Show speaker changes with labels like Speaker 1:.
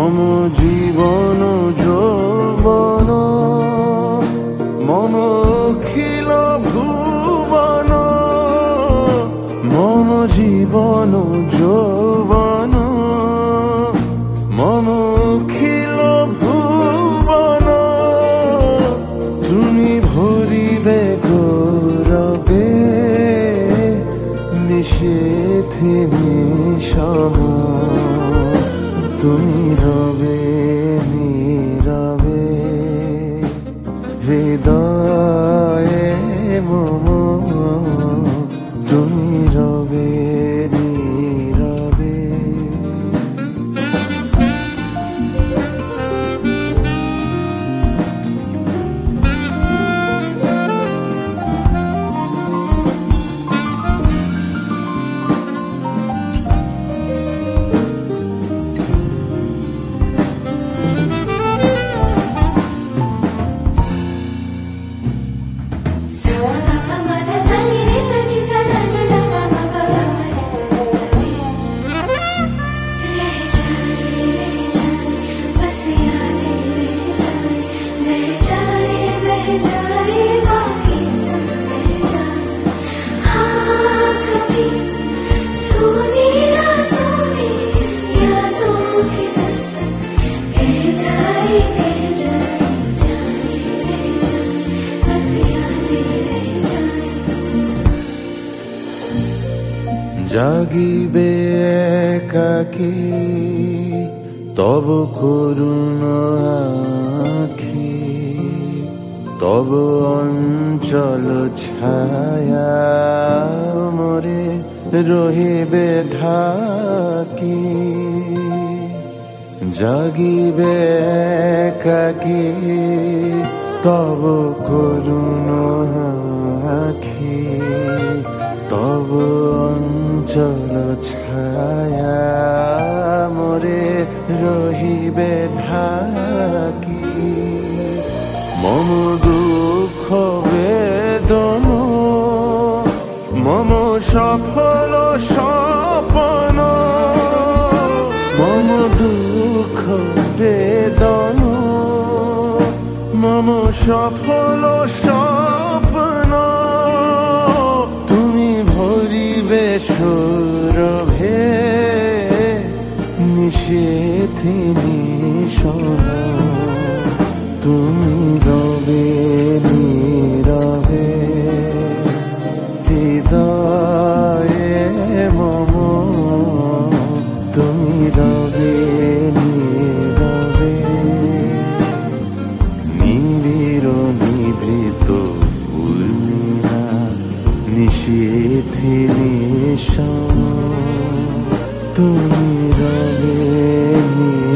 Speaker 1: মম জীবন যৌবন মম অখিল ভুবন মম জীবন যৌবন মম অখিল ভুবন তুমি ভরিবে গৌরবে নিষেধে নিশম তুমি রবে নীরবে হৃদয়ে মম তুমি রবে নীরবে জাগিবে একাকী তব করুণ আখি তব অঞ্চল ছায়া মরে রহিবে ঢাকি জাগিবে একাকী তব করুণ আখি তব অঞ্চল ছায়া মরে রহিবে ঢাকি মম দুঃখ বেদন মম সফল স্বপন মম দুঃখ বেদন মম সফল স্বপ্ন তুমি ভরিবে সৌরভে নিষেধে নিশম তুমি রবে নীরবে হৃদয়ে মম তুমি রবে নীরবে নিবিড় নিভৃত উর্মিলা নিষেধে নিশম তুমি রবে